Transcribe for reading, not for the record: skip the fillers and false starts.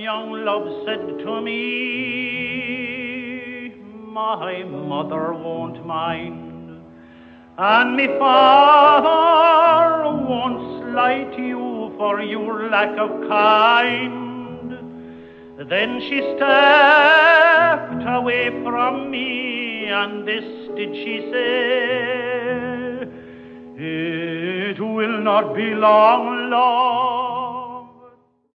young love said to me, my mother won't mind, and me father won't slight you for your lack of kind. Then she stepped away from me, and this did she say, it will not be long, Lord,